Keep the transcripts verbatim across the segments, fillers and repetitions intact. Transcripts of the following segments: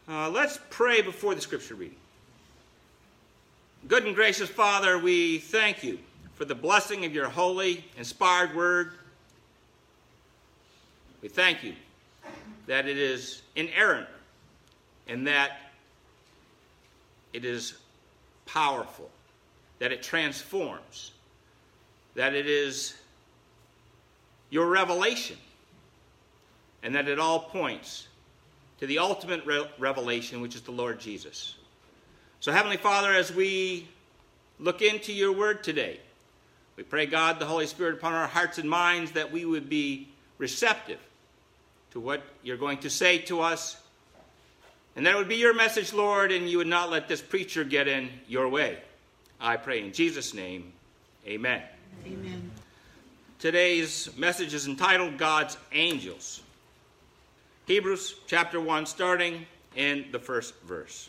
Uh, let's pray before the scripture reading. Good and gracious Father, we thank you for the blessing of your holy, inspired word. We thank you that it is inerrant and that it is powerful, that it transforms, that it is your revelation, and that it all points to the ultimate re- revelation, which is the Lord Jesus. So, Heavenly Father, as we look into your word today, we pray, God, the Holy Spirit upon our hearts and minds, that we would be receptive to what you're going to say to us, and that it would be your message, Lord, and you would not let this preacher get in your way. I pray in Jesus' name, amen. Amen. Today's message is entitled God's Angels. Hebrews chapter one, starting in the first verse.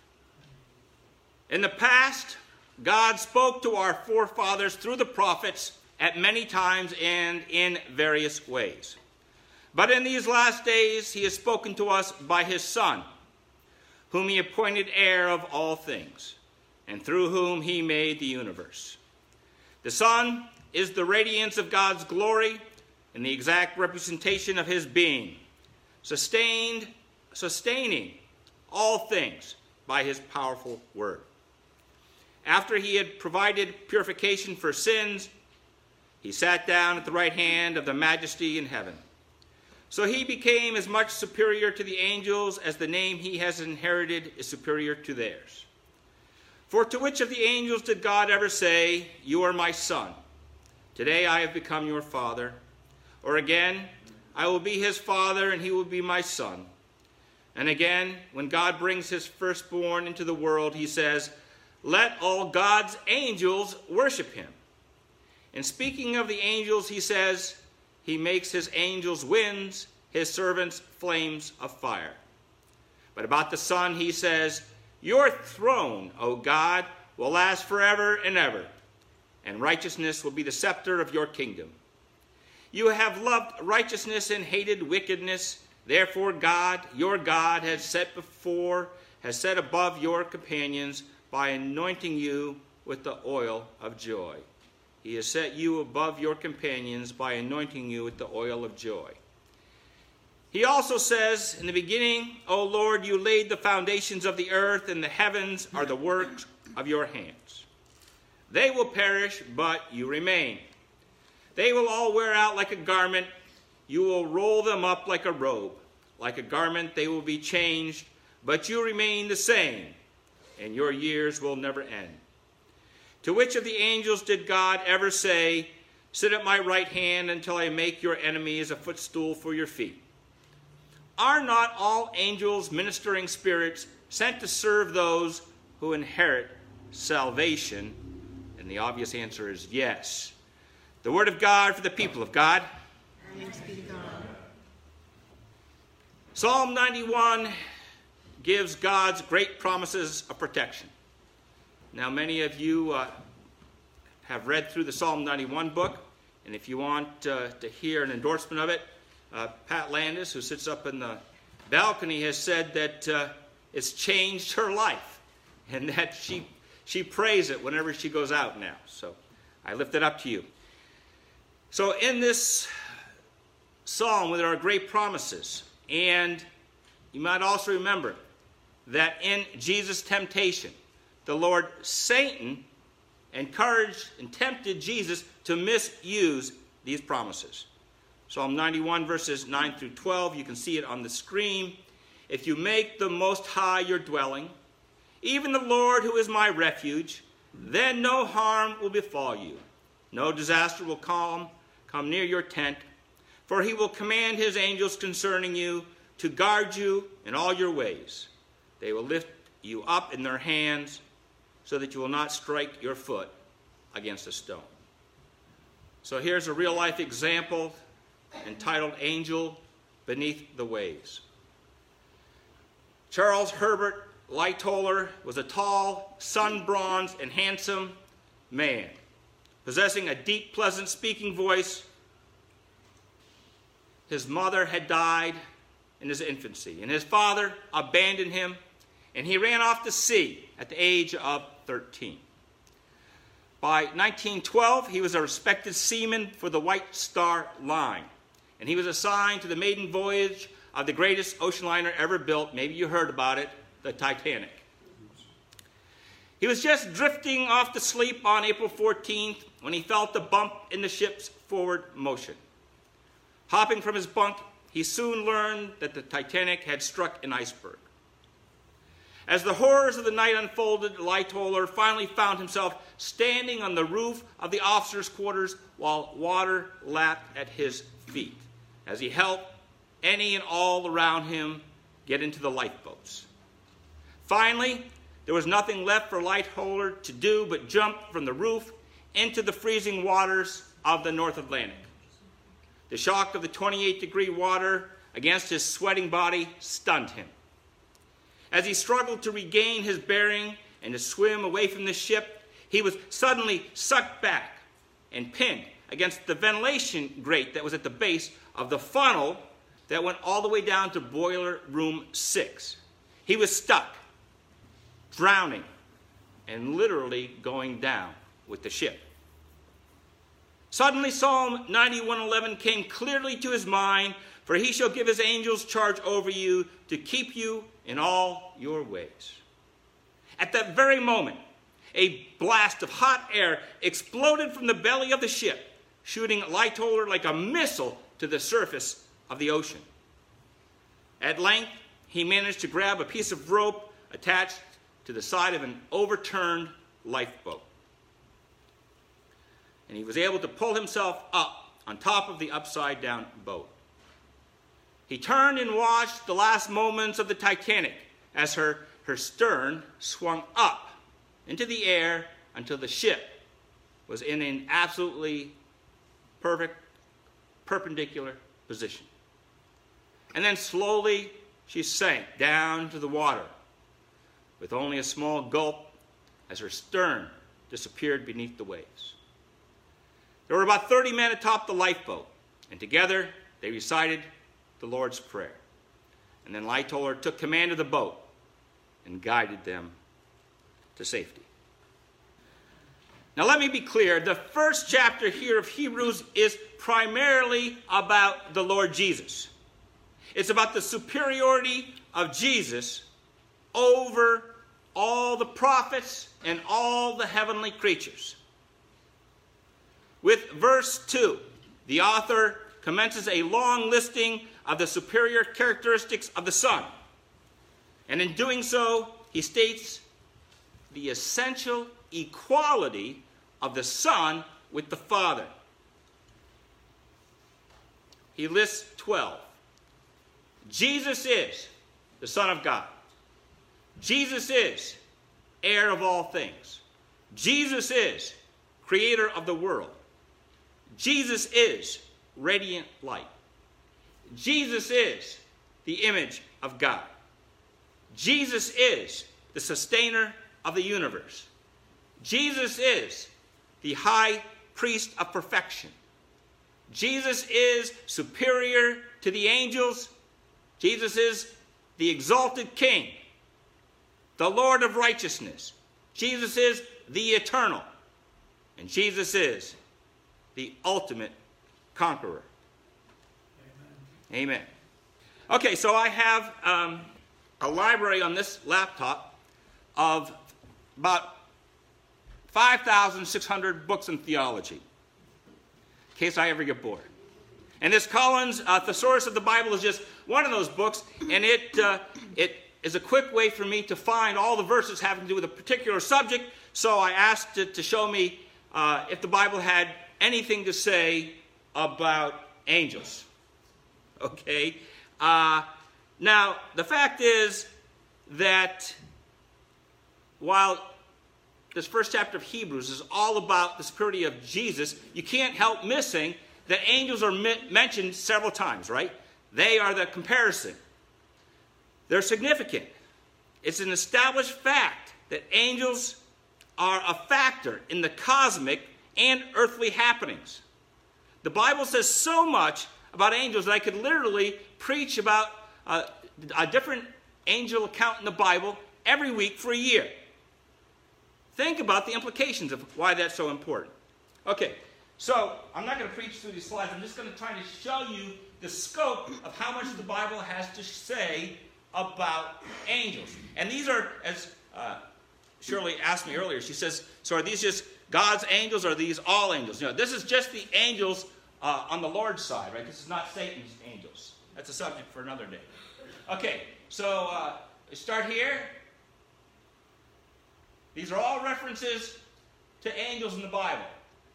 In the past, God spoke to our forefathers through the prophets at many times and in various ways. But in these last days, he has spoken to us by his Son, whom he appointed heir of all things, and through whom he made the universe. The Son is the radiance of God's glory and the exact representation of his being, sustained, sustaining all things by his powerful word. After he had provided purification for sins, he sat down at the right hand of the Majesty in heaven. So he became as much superior to the angels as the name he has inherited is superior to theirs. For to which of the angels did God ever say, "You are my son. Today I have become your father"? Or again, "I will be his father and he will be my son"? And again, when God brings his firstborn into the world, he says, "Let all God's angels worship him." And speaking of the angels, he says, "He makes his angels winds, his servants flames of fire." But about the Son, he says, "Your throne, O God, will last forever and ever, and righteousness will be the scepter of your kingdom. You have loved righteousness and hated wickedness. Therefore God, your God, has set before, has set above your companions by anointing you with the oil of joy." He has set you above your companions by anointing you with the oil of joy. He also says in the beginning, "O Lord, you laid the foundations of the earth, and the heavens are the works of your hands. They will perish, but you remain. They will all wear out like a garment. You will roll them up like a robe. Like a garment they will be changed, but you remain the same, and your years will never end. To which of the angels did God ever say, 'Sit at my right hand until I make your enemies a footstool for your feet'? Are not all angels ministering spirits sent to serve those who inherit salvation?" And the obvious answer is yes. The word of God for the people of God. Thanks be to God. Psalm ninety-one gives God's great promises of protection. Now, many of you uh, have read through the Psalm ninety-one book, and if you want uh, to hear an endorsement of it, uh, Pat Landis, who sits up in the balcony, has said that uh, it's changed her life, and that she she prays it whenever she goes out now. So I lift it up to you. So in this psalm, there are great promises, and you might also remember that in Jesus' temptation, the Lord Satan encouraged and tempted Jesus to misuse these promises. Psalm ninety-one, verses nine through twelve, you can see it on the screen. "If you make the Most High your dwelling, even the Lord who is my refuge, then no harm will befall you. No disaster will come, come near your tent, for he will command his angels concerning you to guard you in all your ways. They will lift you up in their hands so that you will not strike your foot against a stone." So here's a real-life example entitled "Angel Beneath the Waves." Charles Herbert Lightoller was a tall, sun-bronzed, and handsome man, possessing a deep, pleasant speaking voice. His mother had died, in his infancy, and his father abandoned him, and he ran off to sea at the age of thirteen. By nineteen twelve, he was a respected seaman for the White Star Line, and he was assigned to the maiden voyage of the greatest ocean liner ever built. Maybe you heard about it, the Titanic. He was just drifting off to sleep on April fourteenth when he felt a bump in the ship's forward motion. Hopping from his bunk, he soon learned that the Titanic had struck an iceberg. As the horrors of the night unfolded, Lightoller finally found himself standing on the roof of the officers' quarters while water lapped at his feet, as he helped any and all around him get into the lifeboats. Finally, there was nothing left for Lightoller to do but jump from the roof into the freezing waters of the North Atlantic. The shock of the twenty-eight degree water against his sweating body stunned him. As he struggled to regain his bearing and to swim away from the ship, he was suddenly sucked back and pinned against the ventilation grate that was at the base of the funnel that went all the way down to boiler room six. He was stuck, drowning, and literally going down with the ship. Suddenly Psalm ninety-one eleven came clearly to his mind, for he shall give his angels charge over you to keep you in all your ways. At that very moment, a blast of hot air exploded from the belly of the ship, shooting Lightoller like a missile to the surface of the ocean. At length, he managed to grab a piece of rope attached to the side of an overturned lifeboat. And he was able to pull himself up on top of the upside-down boat. He turned and watched the last moments of the Titanic as her, her stern swung up into the air until the ship was in an absolutely perfect perpendicular position. And then slowly she sank down to the water with only a small gulp as her stern disappeared beneath the waves. There were about thirty men atop the lifeboat, and together they recited the Lord's Prayer. And then Lightoller took command of the boat and guided them to safety. Now let me be clear, the first chapter here of Hebrews is primarily about the Lord Jesus. It's about the superiority of Jesus over all the prophets and all the heavenly creatures. With verse two, the author commences a long listing of the superior characteristics of the Son. And in doing so, he states the essential equality of the Son with the Father. He lists twelve. Jesus is the Son of God. Jesus is heir of all things. Jesus is creator of the world. Jesus is radiant light. Jesus is the image of God. Jesus is the sustainer of the universe. Jesus is the high priest of perfection. Jesus is superior to the angels. Jesus is the exalted King, the Lord of righteousness. Jesus is the eternal. And Jesus is the ultimate conqueror. Amen. Amen. Okay, so I have um, a library on this laptop of about five thousand six hundred books in theology, in case I ever get bored. And this Collins uh, Thesaurus of the Bible is just one of those books, and it, uh, it is a quick way for me to find all the verses having to do with a particular subject, so I asked it to show me uh, if the Bible had anything to say about angels. Okay? Uh, now, the fact is that while this first chapter of Hebrews is all about the superiority of Jesus, you can't help missing that angels are mentioned several times, right? They are the comparison. They're significant. It's an established fact that angels are a factor in the cosmic and earthly happenings. The Bible says so much about angels that I could literally preach about uh, a different angel account in the Bible every week for a year. Think about the implications of why that's so important. Okay, so I'm not going to preach through these slides. I'm just going to try to show you the scope of how much the Bible has to say about angels. And these are, as uh, Shirley asked me earlier, she says, so are these just God's angels or are these all angels? You know, this is just the angels uh, on the Lord's side, right? This is not Satan's angels. That's a subject for another day. Okay, so uh, we start here. These are all references to angels in the Bible.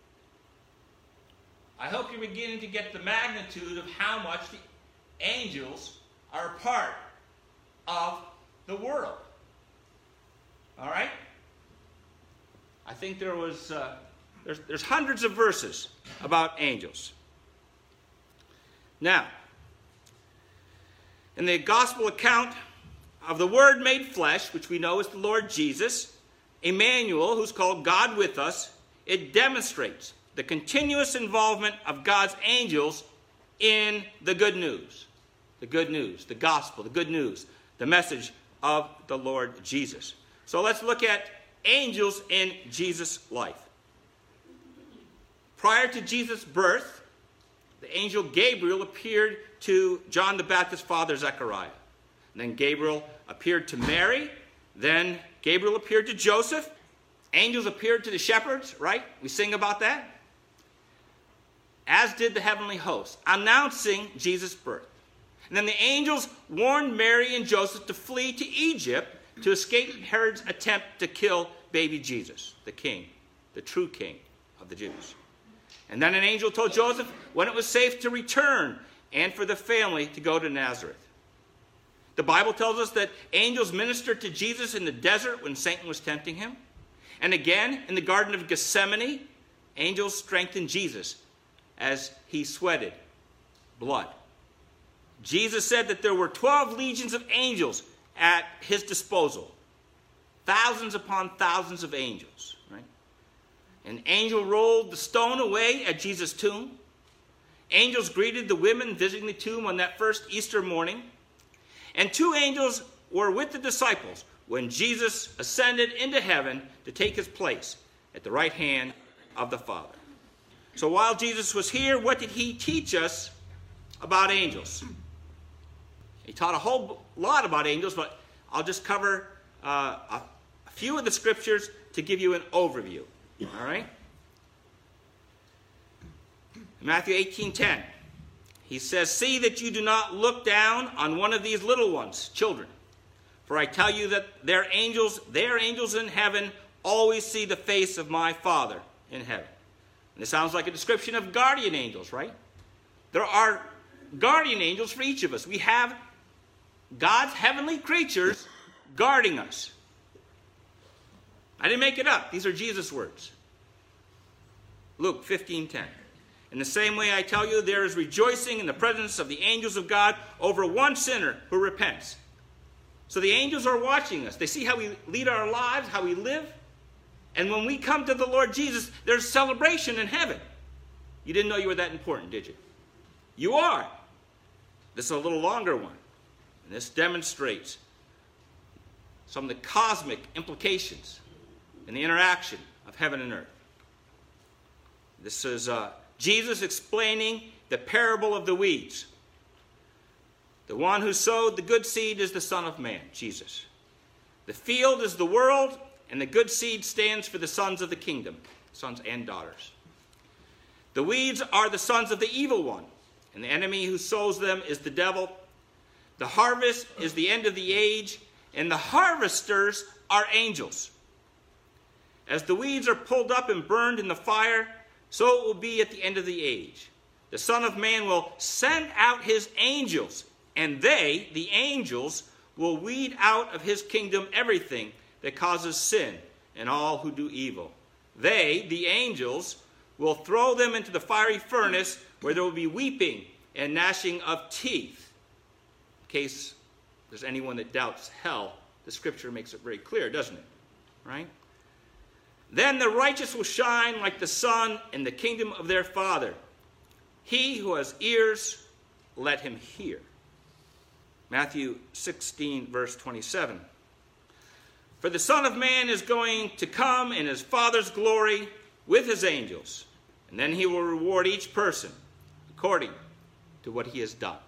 I hope you're beginning to get the magnitude of how much the angels are a part of the world. All right? I think there was, uh, there's, there's hundreds of verses about angels. Now, in the gospel account of the Word made flesh, which we know is the Lord Jesus, Emmanuel, who's called God with us, it demonstrates the continuous involvement of God's angels in the good news. The good news, the gospel, the good news, the message of the Lord Jesus. So let's look at angels in Jesus' life. Prior to Jesus' birth, the angel Gabriel appeared to John the Baptist's father, Zechariah. And then Gabriel appeared to Mary. Then Gabriel appeared to Joseph. Angels appeared to the shepherds, right? We sing about that. As did the heavenly host, announcing Jesus' birth. And then the angels warned Mary and Joseph to flee to Egypt to escape Herod's attempt to kill baby Jesus, the king, the true king of the Jews. And then an angel told Joseph when it was safe to return and for the family to go to Nazareth. The Bible tells us that angels ministered to Jesus in the desert when Satan was tempting him. And again, in the Garden of Gethsemane, angels strengthened Jesus as he sweated blood. Jesus said that there were twelve legions of angels at his disposal. Thousands upon thousands of angels. Right? An angel rolled the stone away at Jesus' tomb. Angels greeted the women visiting the tomb on that first Easter morning. And two angels were with the disciples when Jesus ascended into heaven to take his place at the right hand of the Father. So while Jesus was here, what did he teach us about angels? He taught a whole lot about angels, but I'll just cover uh, a, a few of the scriptures to give you an overview. All right? In Matthew eighteen ten, he says, "See that you do not look down on one of these little ones, children. For I tell you that their angels, their angels in heaven always see the face of my Father in heaven." And this sounds like a description of guardian angels, right? There are guardian angels for each of us. We have God's heavenly creatures guarding us. I didn't make it up. These are Jesus' words. Luke fifteen ten. "In the same way I tell you, there is rejoicing in the presence of the angels of God over one sinner who repents." So the angels are watching us. They see how we lead our lives, how we live. And when we come to the Lord Jesus, there's celebration in heaven. You didn't know you were that important, did you? You are. This is a little longer one. And this demonstrates some of the cosmic implications in the interaction of heaven and earth. This is uh, Jesus explaining the parable of the weeds. The one who sowed the good seed is the Son of Man, Jesus. The field is the world, and the good seed stands for the sons of the kingdom, sons and daughters. The weeds are the sons of the evil one, and the enemy who sows them is the devil. The harvest is the end of the age, and the harvesters are angels. As the weeds are pulled up and burned in the fire, so it will be at the end of the age. The Son of Man will send out his angels, and they, the angels, will weed out of his kingdom everything that causes sin and all who do evil. They, the angels, will throw them into the fiery furnace where there will be weeping and gnashing of teeth. In case there's anyone that doubts hell, the scripture makes it very clear, doesn't it? Right? Then the righteous will shine like the sun in the kingdom of their Father. He who has ears, let him hear. Matthew sixteen, verse twenty-seven. For the Son of Man is going to come in his Father's glory with his angels, and then he will reward each person according to what he has done.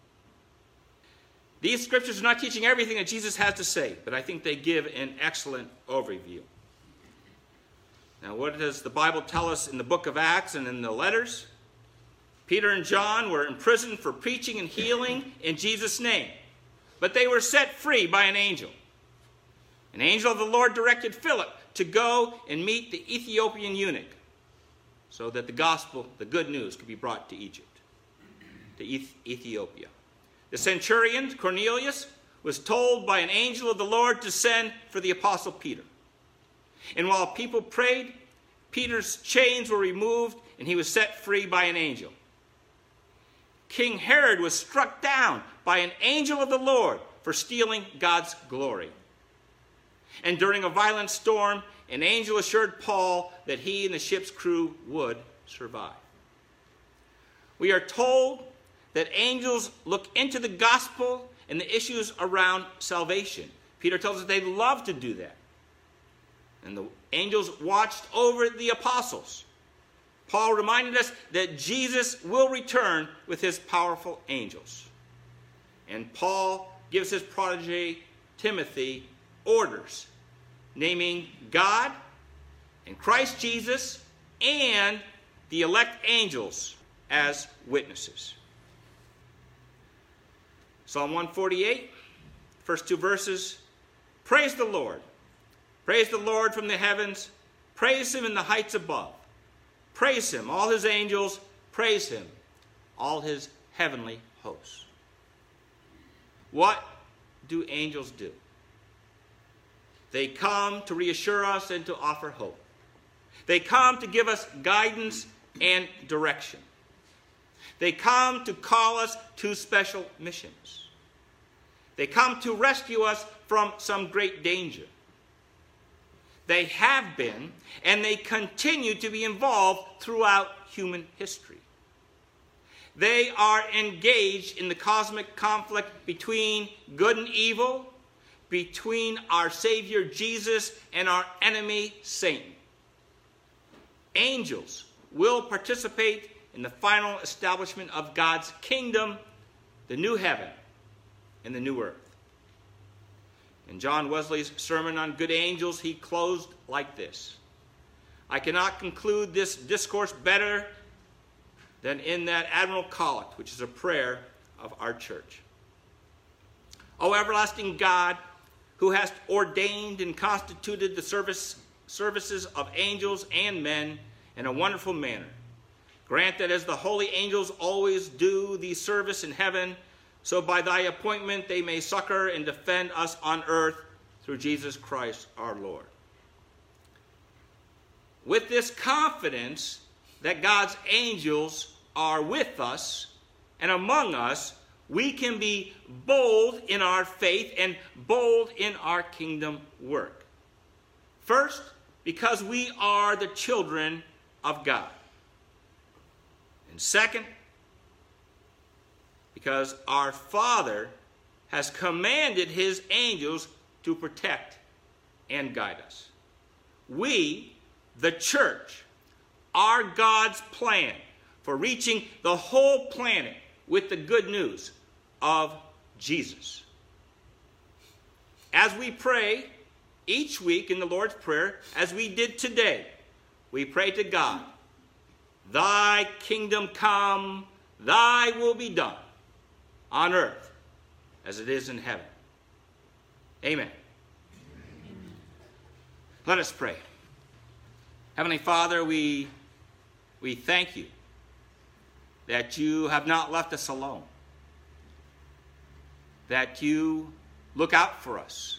These scriptures are not teaching everything that Jesus has to say, but I think they give an excellent overview. Now, what does the Bible tell us in the book of Acts and in the letters? Peter and John were imprisoned for preaching and healing in Jesus' name, but they were set free by an angel. An angel of the Lord directed Philip to go and meet the Ethiopian eunuch so that the gospel, the good news, could be brought to Egypt, to Ethiopia. The centurion, Cornelius, was told by an angel of the Lord to send for the apostle Peter. And while people prayed, Peter's chains were removed and he was set free by an angel. King Herod was struck down by an angel of the Lord for stealing God's glory. And during a violent storm, an angel assured Paul that he and the ship's crew would survive. We are told that angels look into the gospel and the issues around salvation. Peter tells us they love to do that. And the angels watched over the apostles. Paul reminded us that Jesus will return with his powerful angels. And Paul gives his protege Timothy orders, naming God and Christ Jesus and the elect angels as witnesses. Psalm one forty-eight, first two verses. Praise the Lord. Praise the Lord from the heavens. Praise him in the heights above. Praise him, all his angels. Praise him, all his heavenly hosts. What do angels do? They come to reassure us and to offer hope. They come to give us guidance and direction. They come to call us to special missions. They come to rescue us from some great danger. They have been, and they continue to be involved throughout human history. They are engaged in the cosmic conflict between good and evil, between our Savior Jesus and our enemy Satan. Angels will participate in the final establishment of God's kingdom, the new heaven and the new earth. In John Wesley's sermon on good angels, he closed like this: I cannot conclude this discourse better than in that Admiral Collect, which is a prayer of our church. O everlasting God, who hast ordained and constituted the service, services of angels and men in a wonderful manner, grant that as the holy angels always do thee service in heaven, so by thy appointment they may succor and defend us on earth through Jesus Christ our Lord. With this confidence that God's angels are with us and among us, we can be bold in our faith and bold in our kingdom work. First, because we are the children of God. And second, because our Father has commanded his angels to protect and guide us. We, the church, are God's plan for reaching the whole planet with the good news of Jesus. As we pray each week in the Lord's Prayer, as we did today, we pray to God, thy kingdom come, thy will be done, on earth as it is in heaven. Amen. Amen. Let us pray. Heavenly Father, we, we thank you that you have not left us alone, that you look out for us,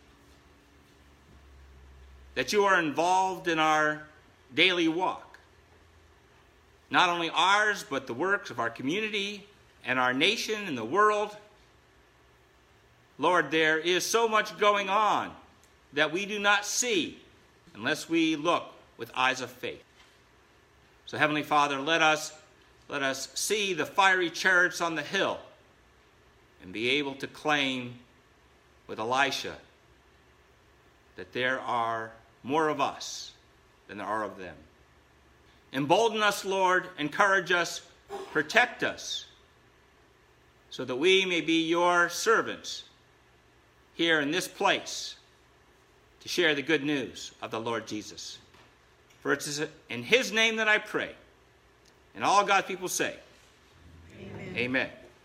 that you are involved in our daily walk, not only ours, but the works of our community and our nation and the world. Lord, there is so much going on that we do not see unless we look with eyes of faith. So, Heavenly Father, let us, let us see the fiery chariots on the hill and be able to claim with Elisha that there are more of us than there are of them. Embolden us, Lord, encourage us, protect us, so that we may be your servants here in this place to share the good news of the Lord Jesus. For it is in his name that I pray. And all God's people say, Amen. Amen.